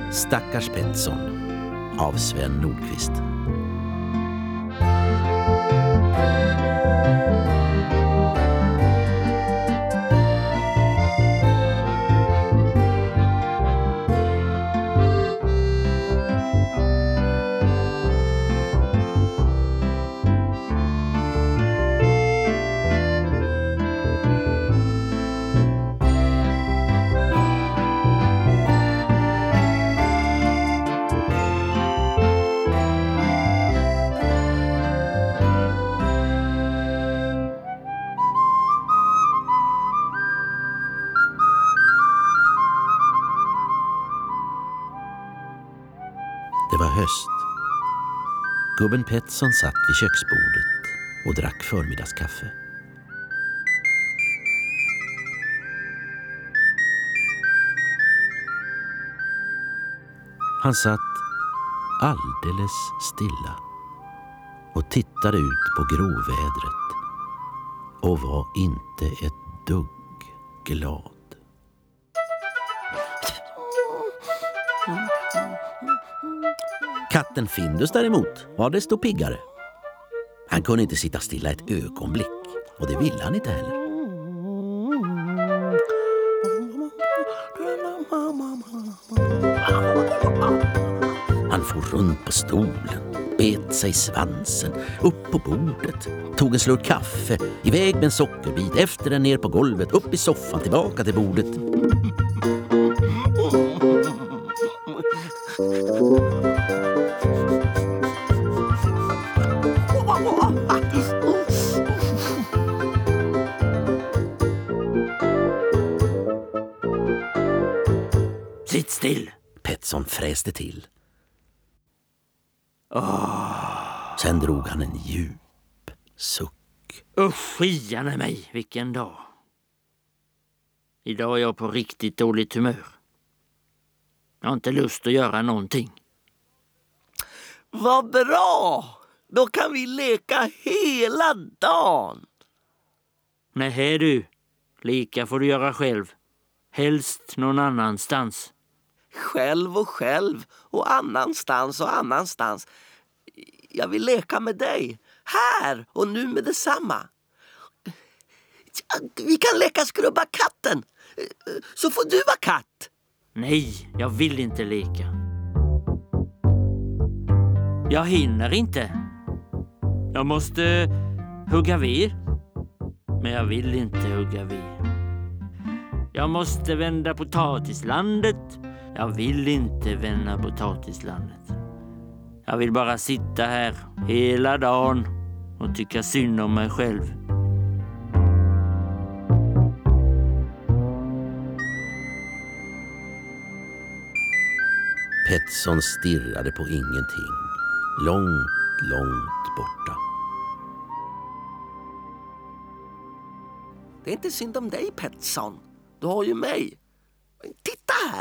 Stackars Petson av Sven Nordqvist. Det var höst. Gubben Petson satt vid köksbordet och drack förmiddagskaffe. Han satt alldeles stilla och tittade ut på gråvädret och var inte ett dugg glad. Katten Findus däremot var desto piggare. Han kunde inte sitta stilla ett ögonblick, och det ville han inte heller. Han for runt på stolen, bet sig svansen, upp på bordet, tog en slurk kaffe, iväg med en sockerbit, efter den ner på golvet, upp i soffan, tillbaka till bordet. Sitt still, Petson fräste till. Sen drog han en djup suck. Usch, iane mig, vilken dag. Idag är jag på riktigt dåligt humör. Jag har inte lust att göra någonting. Vad bra! Då kan vi leka hela dagen. Nej du, leka får du göra själv. Helst någon annanstans. Själv och annanstans och annanstans. Jag vill leka med dig. Här och nu med detsamma. Vi kan leka skrubba katten. Så får du vara katt. Nej, jag vill inte leka. Jag hinner inte. Jag måste hugga ved. Men jag vill inte hugga ved. Jag måste vända potatislandet. Jag vill inte vända potatislandet. Jag vill bara sitta här hela dagen och tycka synd om mig själv. Petson stirrade på ingenting, långt borta. Det är inte synd om dig, Petson. Du har ju mig. Titta här!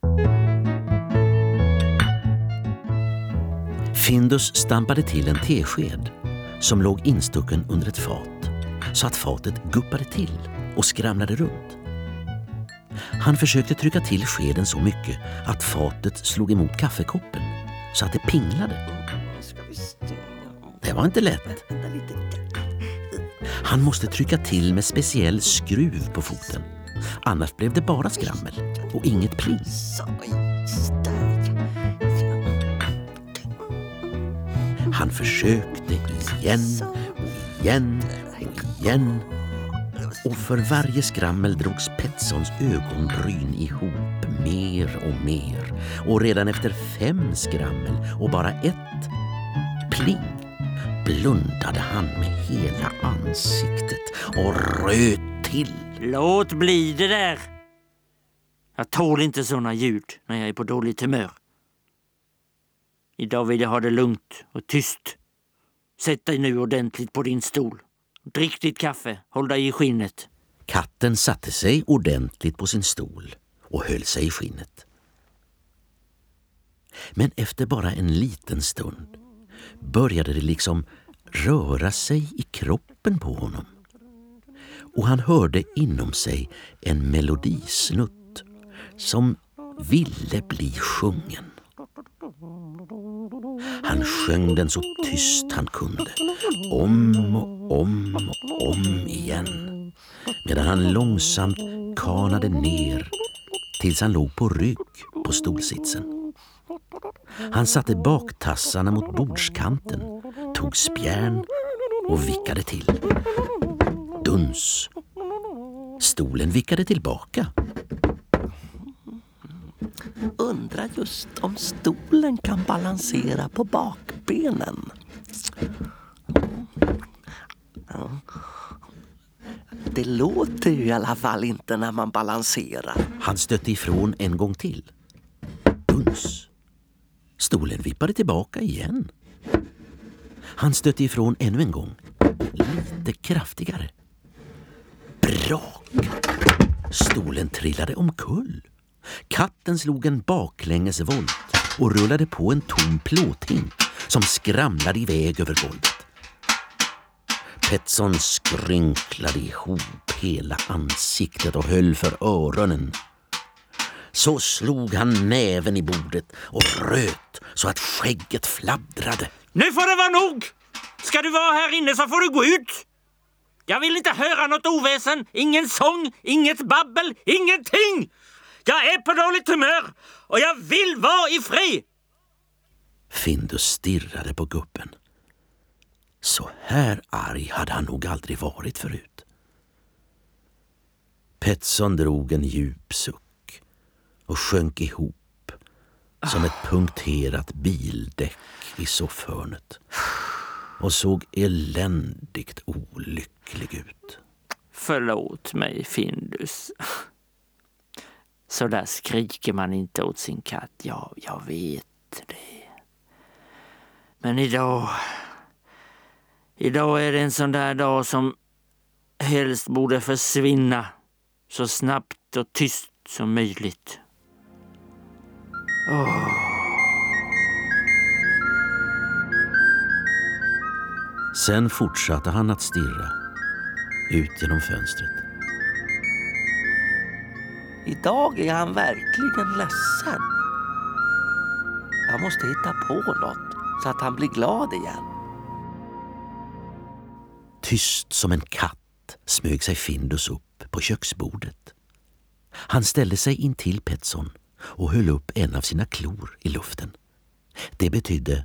Findus stampade till en tesked som låg instucken under ett fat, så att fatet guppade till och skramlade runt. Han försökte trycka till skeden så mycket att fatet slog emot kaffekoppen så att det pinglade. Det var inte lätt. Han måste trycka till med speciell skruv på foten. Annars blev det bara skrammel och inget pling. Han försökte igen. Och för varje skrammel drogs Petsons ögonbryn ihop mer och mer. Och redan efter 5 skrammel och bara 1 pling blundade han med hela ansiktet och röt till. Låt bli det där! Jag tål inte såna ljud när jag är på dåligt humör. Idag vill jag ha det lugnt och tyst. Sätt dig nu ordentligt på din stol. Drick ditt kaffe, håll dig i skinnet. Katten satte sig ordentligt på sin stol och höll sig i skinnet. Men efter bara en liten stund började det liksom röra sig i kroppen på honom. Och han hörde inom sig en melodisnutt som ville bli sjungen. Han sjöng den så tyst han kunde, om och om igen, medan han långsamt kanade ner tills han låg på rygg på stolsitsen. Han satte baktassarna mot bordskanten, tog spjärn och vickade till. Duns! Stolen vickade tillbaka. Undrar just om stolen kan balansera på bakbenen. Det låter ju i alla fall inte när man balanserar. Han stötte ifrån en gång till. Duns! Stolen vippade tillbaka igen. Han stötte ifrån ännu en gång. Lite kraftigare. Brak! Stolen trillade omkull. Katten slog en baklängesvolt och rullade på en tom plåthink som skramlade iväg över golvet. Petson skrynklade ihop hela ansiktet och höll för öronen. Så slog han näven i bordet och röt så att skägget fladdrade. Nu får det vara nog! Ska du vara här inne så får du gå ut! Jag vill inte höra något oväsen, ingen sång, inget babbel, ingenting! Jag är på dåligt humör och jag vill vara i fred! Findus stirrade på gubben. Så här arg hade han nog aldrig varit förut. Petson drog en djup suck och sjönk ihop som ett punkterat bildäck i soffhörnet och såg eländigt olycklig ut. Förlåt mig, Findus. Så där skriker man inte åt sin katt. Ja, jag vet det. Men idag är det en sån där dag som helst borde försvinna så snabbt och tyst som möjligt. Sen fortsatte han att stirra ut genom fönstret. Idag är han verkligen ledsen. Jag måste hitta på något så att han blir glad igen. Tyst som en katt smög sig Findus upp på köksbordet. Han ställde sig in till Petson och höll upp en av sina klor i luften. Det betydde: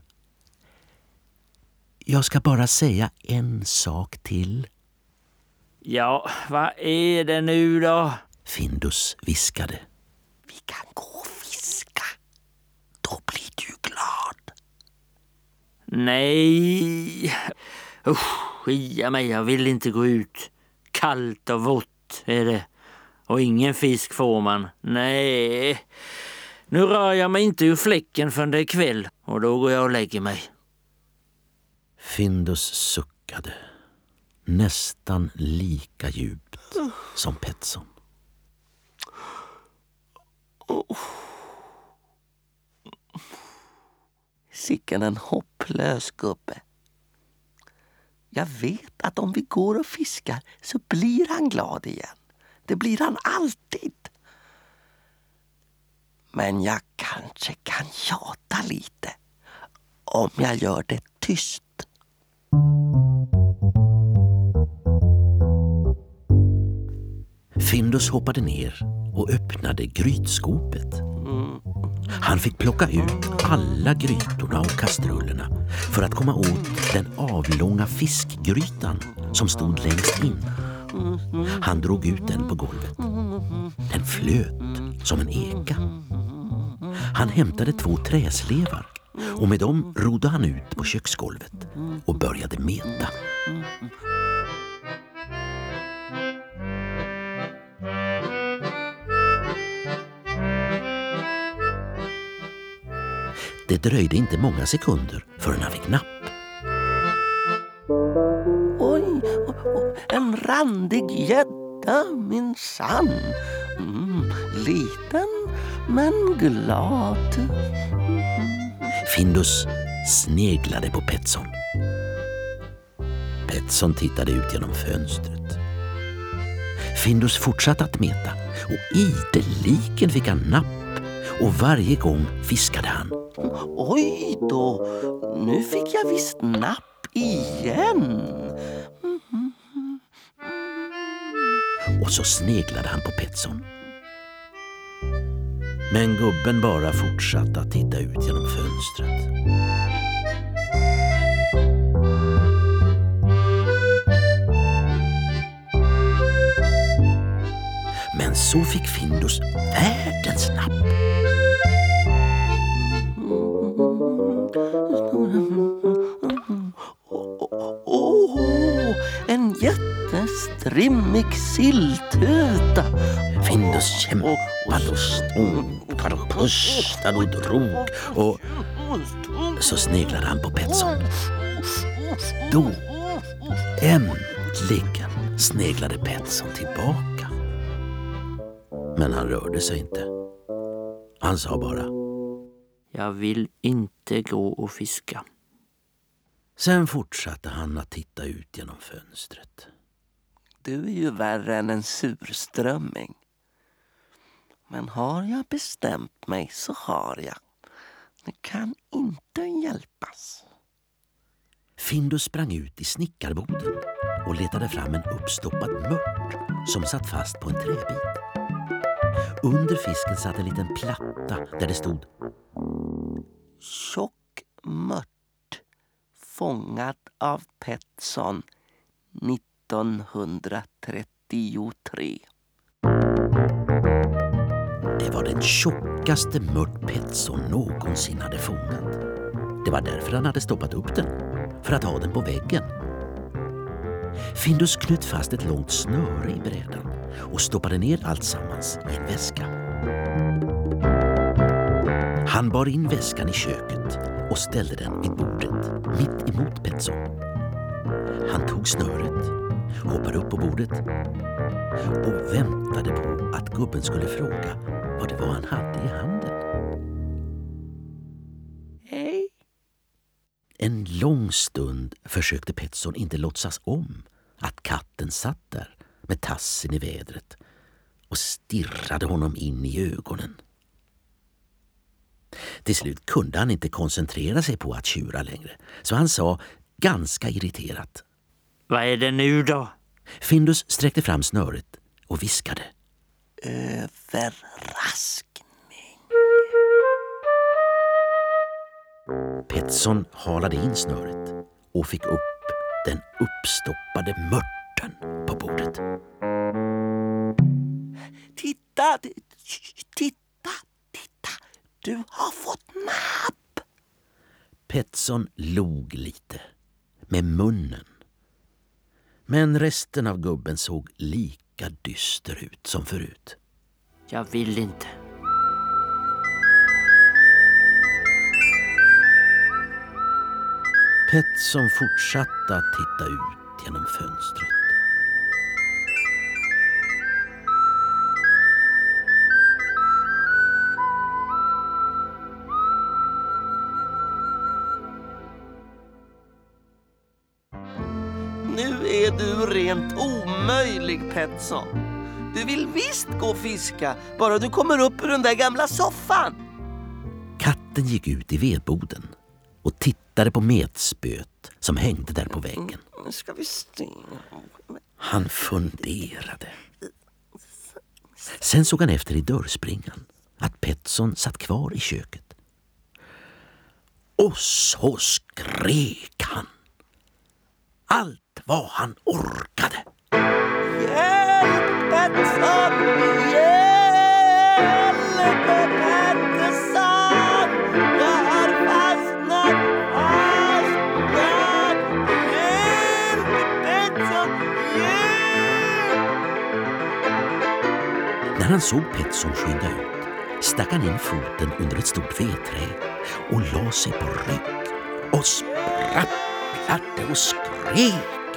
jag ska bara säga en sak till. Ja, vad är det nu då? Findus viskade. Vi kan gå och fiska. Då blir du glad. Nej. Skia mig, jag vill inte gå ut. Kallt och vått är det. Och ingen fisk får man. Nej. Nu rör jag mig inte ur fläcken förrän det är kväll. Och då går jag och lägger mig. Findus suckade. Nästan lika djupt som Petson. Sicken en hopplös gubbe. Jag vet att om vi går och fiskar så blir han glad igen. Det blir han alltid. Men jag kanske kan tjata lite om jag gör det tyst. Findus hoppade ner och öppnade grytskåpet. Han fick plocka ut alla grytorna och kastrullerna för att komma åt den avlånga fiskgrytan som stod längst in. Han drog ut den på golvet. Den flöt som en eka. Han hämtade 2 träslevar och med dem rodde han ut på köksgolvet och började meta. Det dröjde inte många sekunder förrän han fick napp. Oj, en randig gädda, minsann. Liten men glad. Findus sneglade på Petson. Petson tittade ut genom fönstret. Findus fortsatte att meta och ideligen fick han napp Och varje gång fiskade han. Oj då, nu fick jag visst napp igen. Och så sneglade han på Petson. Men gubben bara fortsatte att titta ut genom fönstret. Men så fick Findus världens napp. En jättestrimmig silltuta. Findus kämpade och stånkade och pustade och drog. Och så sneglade han på Petson. Då, äntligen, sneglade Petson tillbaka. Men han rörde sig inte. Han sa bara: Jag vill inte gå och fiska. Sen fortsatte han att titta ut genom fönstret. Du är ju värre än en surströmming. Men har jag bestämt mig så har jag. Det kan inte hjälpas. Findus sprang ut i snickarboden och letade fram en uppstoppad mört som satt fast på en träbit. Under fisken satt en liten platta där det stod: Tjock mört. Fångad av Petson 1933. Det var den tjockaste mört Petson någonsin hade fångat. Det var därför han hade stoppat upp den, för att ha den på väggen. Findus knöt fast ett långt snöre i brädan och stoppade ner allt sammans i en väska. Han bar in väskan i köket och ställde den vid bordet mitt emot Petson. Han tog snöret, hoppade upp på bordet och väntade på att gubben skulle fråga vad det var han hade i handen. Hej. En lång stund försökte Petson inte låtsas om att katten satt där med tassen i vädret och stirrade honom in i ögonen. Till slut kunde han inte koncentrera sig på att tjura längre, så han sa ganska irriterat: Vad är det nu då? Findus sträckte fram snöret och viskade: Överraskning. Petson halade in snöret och fick upp den uppstoppade mörten på bordet. Titta, titta. Du har fått napp. Petson log lite med munnen. Men resten av gubben såg lika dyster ut som förut. Jag vill inte. Petson fortsatte att titta ut genom fönstret. Nu är du rent omöjlig, Petson. Du vill visst gå och fiska, bara du kommer upp ur den där gamla soffan. Katten gick ut i vedboden och tittade på metspöet som hängde där på väggen. Nu ska vi se. Han funderade. Sen såg han efter i dörrspringan att Petson satt kvar i köket. Och så skrek han. Allt vad han orkade. Hjälp, Petson! Hjälp, Petson! Jag har fastnat! Hjälp, Petson! Hjälp! När han såg Petson skynda ut stack han in foten under ett stort vedträ och la sig på rygg och sprapplade och skrek.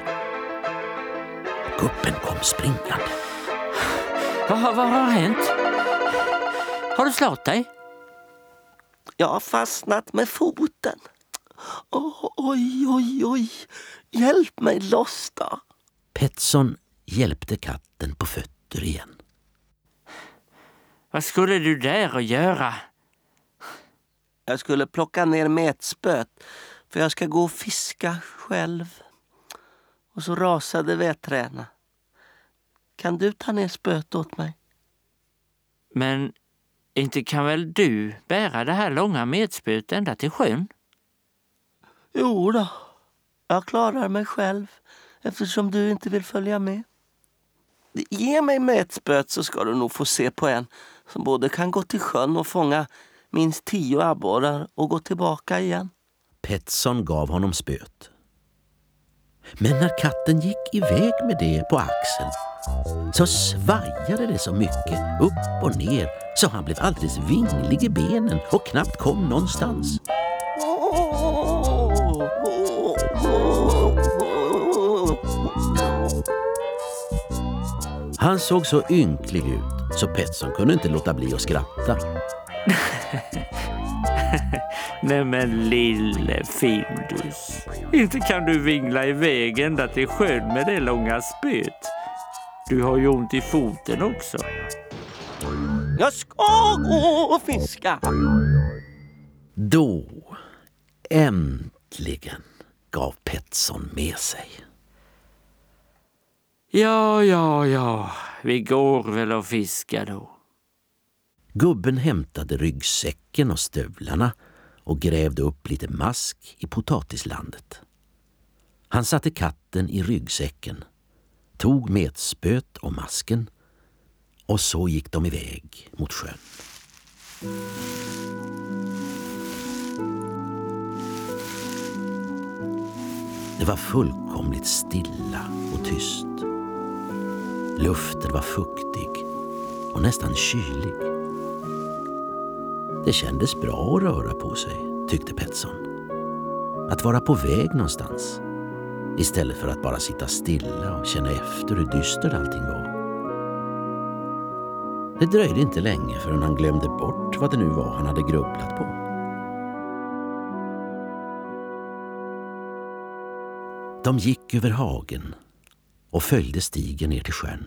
Gubben kom springande. Vad har hänt? Har du slått dig? Jag har fastnat med foten. Oj. Hjälp mig loss då. Petson hjälpte katten på fötter igen. Vad skulle du där att göra? Jag skulle plocka ner metspöt för jag ska gå och fiska själv. Och så rasade vedträna. Kan du ta ner spöt åt mig? Men inte kan väl du bära det här långa metspöt ända till sjön? Jo då, jag klarar mig själv eftersom du inte vill följa med. Ge mig metspöt så ska du nog få se på en som både kan gå till sjön och fånga minst 10 abborrar och gå tillbaka igen. Pettersson gav honom spöt. Men när katten gick iväg med det på axeln så svajade det så mycket upp och ner så han blev alldeles vinglig i benen och knappt kom någonstans. Han såg så ynklig ut så Pettersson kunde inte låta bli att skratta. Nej men lille Findus, inte kan du vingla iväg ända till sjön med det långa spöt. Du har ju ont i foten också. Jag ska gå och fiska. Då, äntligen, gav Pettersson med sig. Ja, vi går väl och fiskar då. Gubben hämtade ryggsäcken och stövlarna och grävde upp lite mask i potatislandet. Han satte katten i ryggsäcken, tog metspöt och masken och så gick de iväg mot sjön. Det var fullkomligt stilla och tyst. Luften var fuktig och nästan kylig. Det kändes bra att röra på sig, tyckte Pettersson. Att vara på väg någonstans, istället för att bara sitta stilla och känna efter hur dystert allting var. Det dröjde inte länge förrän han glömde bort vad det nu var han hade grubblat på. De gick över hagen och följde stigen ner till sjön.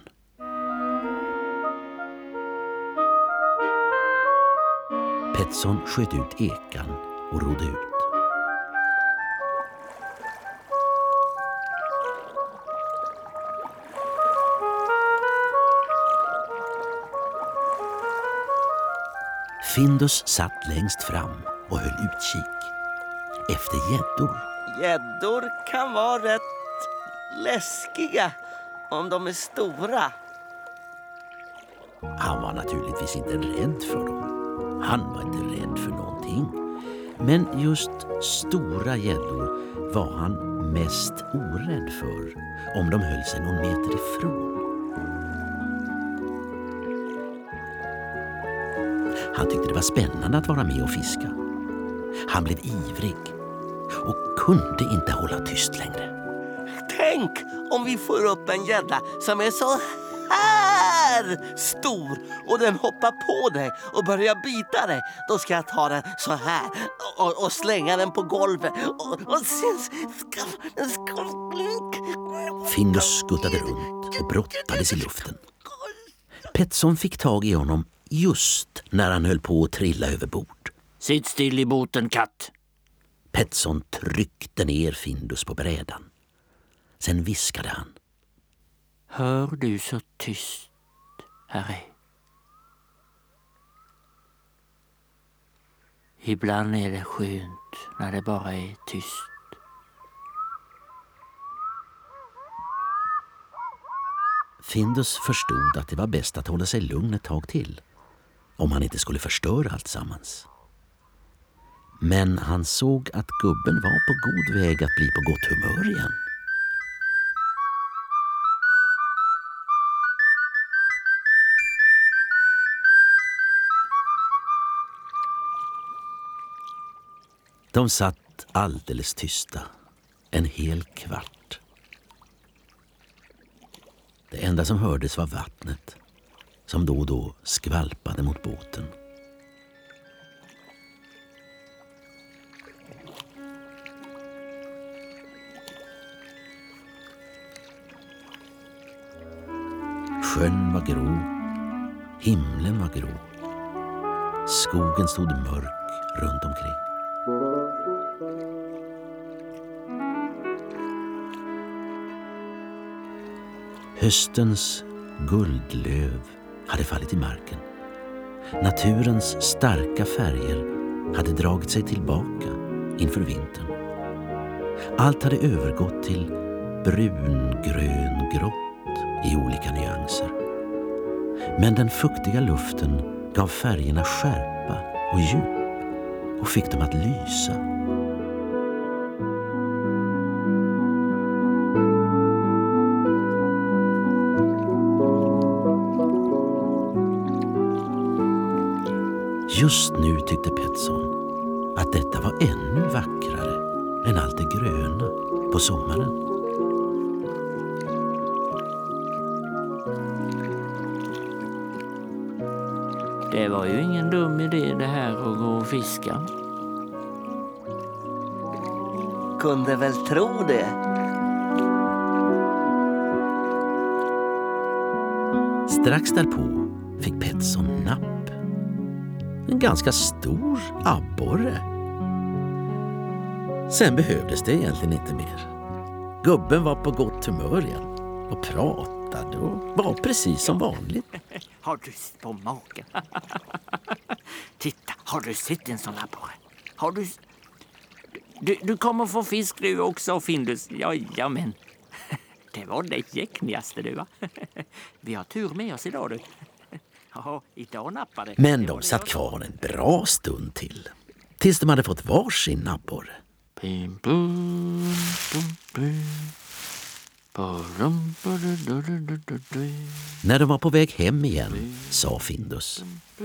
Pettersson sköt ut ekan och rodde ut. Findus satt längst fram och höll utkik efter gäddor. Gäddor kan vara rätt läskiga om de är stora. Han var naturligtvis inte rädd för dem. Han var inte rädd för någonting. Men just stora gäddor var han mest orädd för om de höll sig någon meter ifrån. Han tyckte det var spännande att vara med och fiska. Han blev ivrig och kunde inte hålla tyst längre. Tänk om vi får upp en gädda som är så här stor och den hoppar på dig och börjar bita dig. Då ska jag ta den så här och slänga den på golvet. Och sen ska... Findus skuttade runt och brottades i luften. Pettersson fick tag i honom just när han höll på att trilla över bord. Sitt still i båten, katt. Pettersson tryckte ner Findus på brädan. Sen viskade han. Hör du så tyst, Harry? Ibland är det skönt när det bara är tyst. Findus förstod att det var bäst att hålla sig lugn ett tag till, om han inte skulle förstöra allt sammans. Men han såg att gubben var på god väg att bli på gott humör igen. De satt alldeles tysta, en hel kvart. Det enda som hördes var vattnet, som då och då skvalpade mot båten. Sjön var grå, himlen var grå. Skogen stod mörk runt omkring. Höstens guldlöv hade fallit i marken. Naturens starka färger hade dragit sig tillbaka inför vintern. Allt hade övergått till brun-grön-grått i olika nyanser. Men den fuktiga luften gav färgerna skärpa och djup och fick dem att lysa. Just nu tyckte Pettersson att detta var ännu vackrare än allt det gröna på sommaren. Det var ju ingen dum idé det här att gå och fiska. Kunde väl tro det. Strax därpå fick Pettersson napp. En ganska stor abborre. Sen behövdes det egentligen inte mer. Gubben var på gott humör igen och pratade och var precis som vanligt. Har du på magen? Titta, har du sett en sån abborre? Har du... Du kommer få fisk du också, Findus. Jajamän. Det var det jäknigaste du, va? Vi har tur med oss idag, du. Ja, idag nappade. Men de satt kvar en bra stund till. Tills de hade fått varsin abborre. När de var på väg hem igen sa Findus: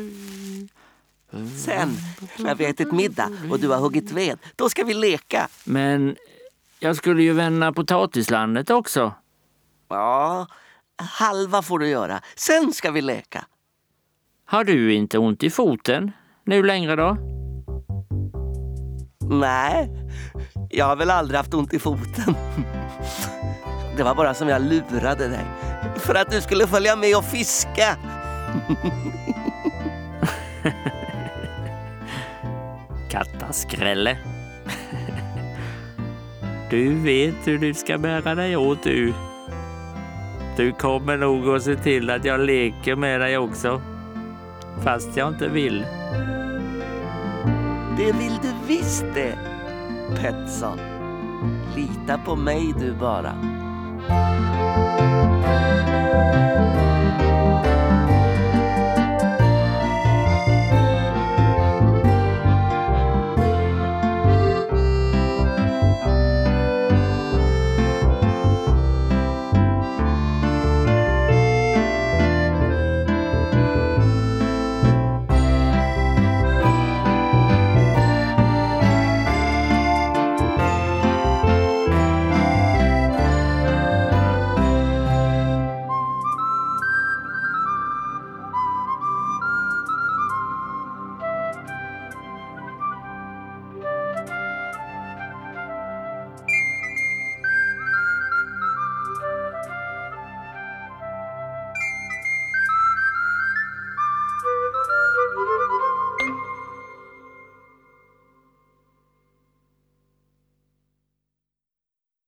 Sen, när vi ätit middag och du har huggit ved, då ska vi leka. Men jag skulle ju vända potatislandet också. Ja, halva får du göra. Sen ska vi leka. Har du inte ont i foten nu längre då? Nej, jag har väl aldrig haft ont i foten. Det var bara som jag lurade dig. För att du skulle följa med och fiska. Kattaskrälle. Du vet hur du ska bära dig åt, du. Du kommer nog att se till att jag leker med dig också. Fast jag inte vill. Det vill du visst det, Pettersson. Lita på mig du bara.